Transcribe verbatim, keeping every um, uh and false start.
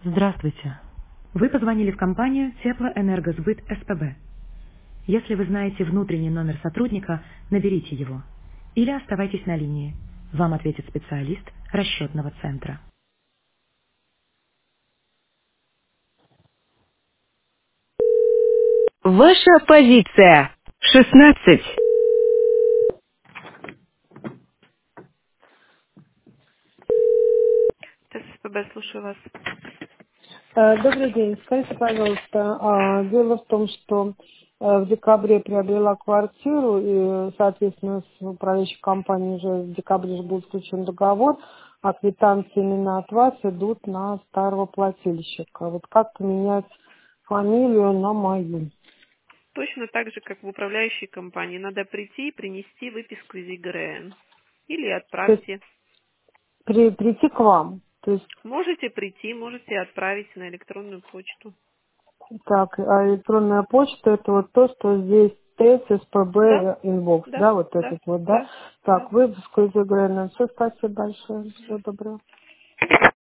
Здравствуйте. Вы позвонили в компанию Теплоэнергосбыт СПБ. Если вы знаете внутренний номер сотрудника, наберите его. Или оставайтесь на линии. Вам ответит специалист расчетного центра. Ваша позиция. шестнадцать. ТСПБ, слушаю вас. Э, Добрый день. Скажите, пожалуйста, а, дело в том, что э, в декабре приобрела квартиру, и, соответственно, с управляющей компанией уже в декабре же был заключен договор, а квитанции именно от вас идут на старого плательщика. Вот как поменять фамилию на мою? Точно так же, как в управляющей компании. Надо прийти и принести выписку из ЕГРН. Или То есть отправьте. при- прийти к вам. То есть, Можете прийти, можете отправить на электронную почту. так, а электронная почта это вот то, что здесь Да, ТСПБ инбокс, да, да, вот да, этот вот, да? да, да. Так, выпуск из ИГРН. Все, спасибо большое. Всего доброго.